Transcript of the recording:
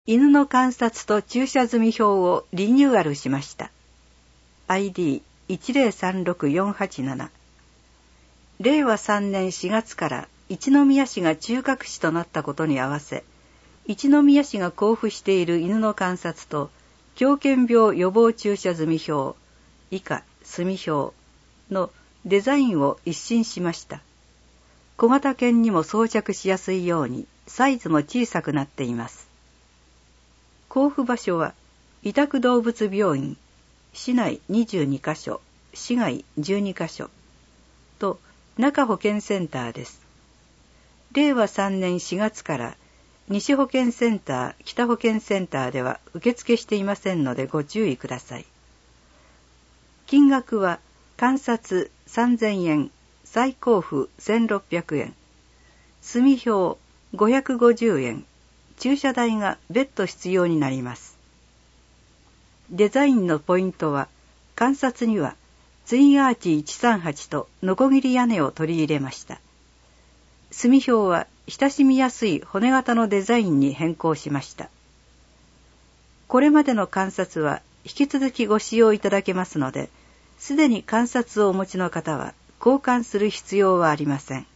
犬の観察と駐車済み表をリニューアルしました。ID1036487487。令和3年4月から一宮市が中核市となったことに合わせ、一宮市が交付している犬の観察と狂犬病予防駐車済み表、以下済表のデザインを一新しました。小型犬にも装着しやすいようにサイズも小さくなっています。交付場所は委託動物病院、市内22カ所、市外12カ所と中保健センターです。令和3年4月から西保健センター、北保健センターでは受付していませんのでご注意ください。金額は観察3000円、再交付1600円、済表550円、駐車代が別途必要になります。デザインのポイントは、観察にはツインアーチ138とノコギリ屋根を取り入れました。済表は親しみやすい骨型のデザインに変更しました。これまでの観察は引き続きご使用いただけますので、すでに観察をお持ちの方は交換する必要はありません。